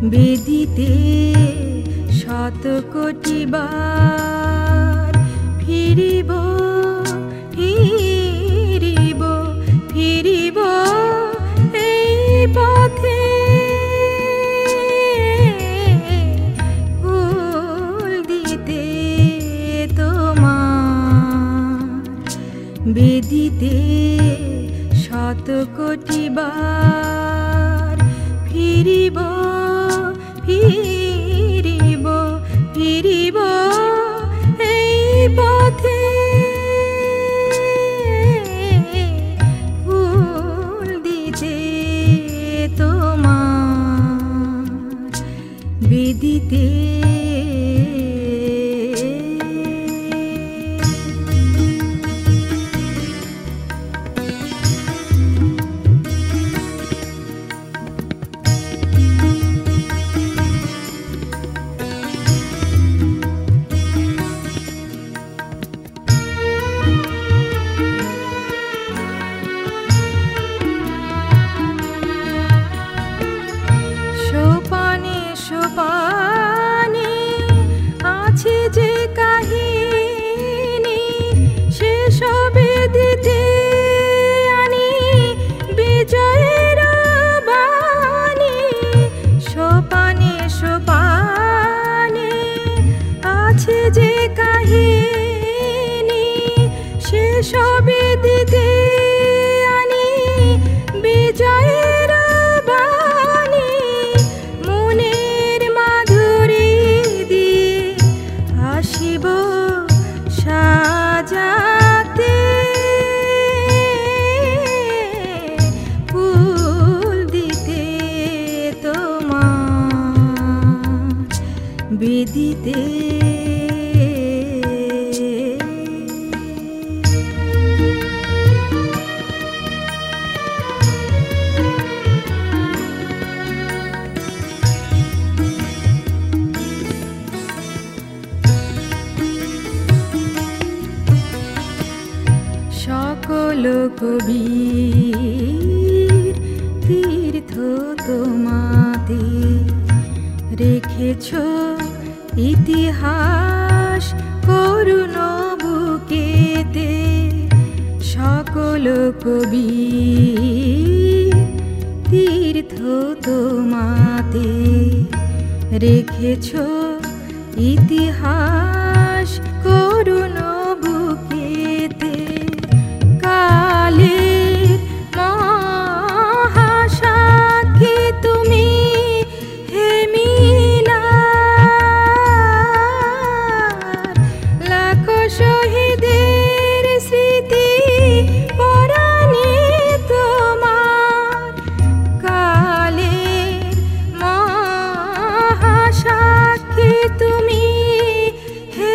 বেদিতে শত কোটি বার ফিরিব ফিরিব ফিরিব এই পথে ফুল দিতে তোমার বেদিতে শত কোটি বার ফিরিব ফিরিব ফিরিব এই পথে ফুল দিতে তোমার বেদিতে সোপানে আছে যে কাহিনী সেসবে দিতে আনি বিজয়ের বাণী সোপানে সোপানে আছে যে কাহিনী সেসবে দিতে আনি বিজয়ের বাণী মনের মাধুরী দিয়ে আসিব সাজাতে ফুল দিতে তোমার বেদিতে সকল কবির তীর্থ তোমাতে রেখেছ ইতিহাস করুণ বুকেতে সকল কবির তীর্থ তোমাতে রেখেছ ইতিহাস করুণ বুকেতে কালের মহাসাক্ষী তুমি হে মিনার লাখো শহীদের স্মৃতি পরাণে তোমার কালের মহাসাক্ষী তুমি হে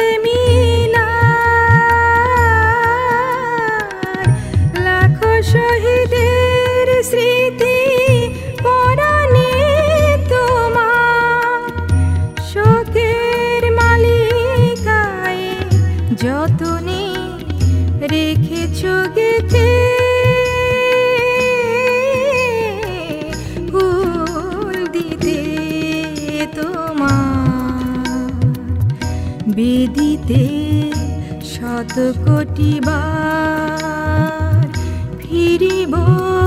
মিনার লাখো শহীদের স্মৃতি পরাণে তোমার শোকের মালিকায় যতনে রেখেছ গেথে ফুল দিতে তোমার বেদিতে শত কোটি বার ফিরিব